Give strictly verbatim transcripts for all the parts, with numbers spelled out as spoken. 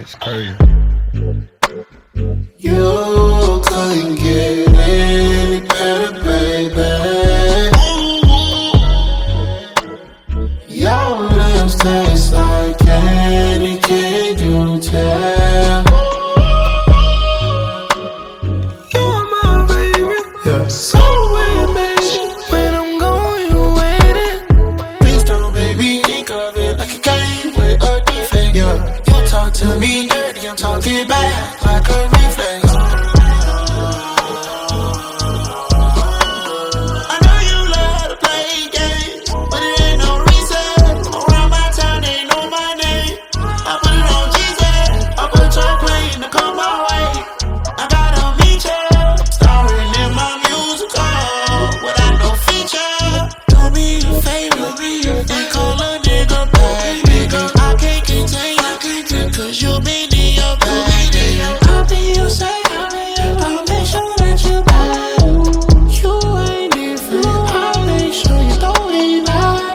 It's crazy. You couldn't get any better, baby. Your lips taste like candy, can you tell? You're my baby. Yeah. So weird, baby. When I'm gone, you waiting. Please don't, baby, think of it like a game with a defect. Yeah. You talk to me dirty, I'm talking back like a reflex. I know you love to play games, but it ain't no reason. Around my town, they know my name. I put it on Jesus. I put your plane to come my way. I gotta meet ya, starring in my musical without no feature. Do me a favor, and call a nigga back, nigga. I can't contain, I can't contain, cause you been in your bag. I'll be your side, I'll make sure that you buy. You ain't different, I'll make sure you don't leave out.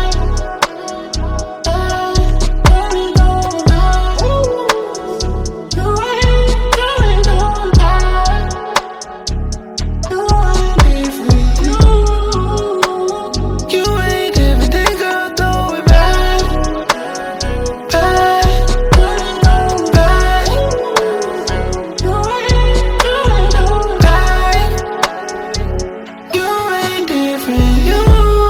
Baby, don't lie. You ain't, you ain't don't lie. You ain't different, you. You ain't different, think I'll throw it back. Back, back. You ain't, you ain't don't lie. You ain't different, you.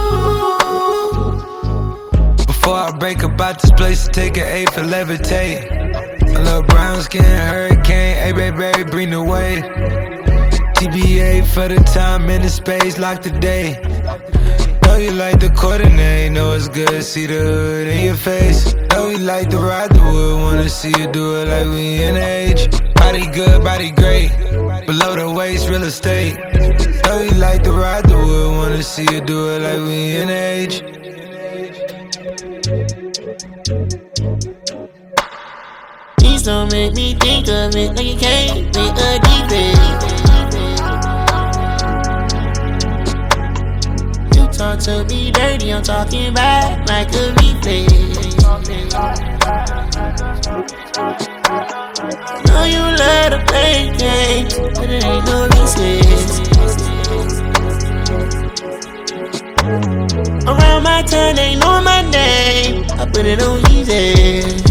Before I break up out this place, take an A for levitate. A little brown skin hurricane, hey baby, bring the wave. T B A for the time and the space, lock the day. Know you like the coordinate, know it's good, see the hood in your face. Know you like to ride the wood, wanna see you do it like we in age. Body good, body great, below the waist, real estate. Know you like to ride the wood, wanna see you do it like we in age. Please don't make me think of it like you came with a defect. You talk to me dirty, I'm talking back like a reflex. Know you love to play games, but it ain't no recess. Around my town, they know my name. I put it on easy.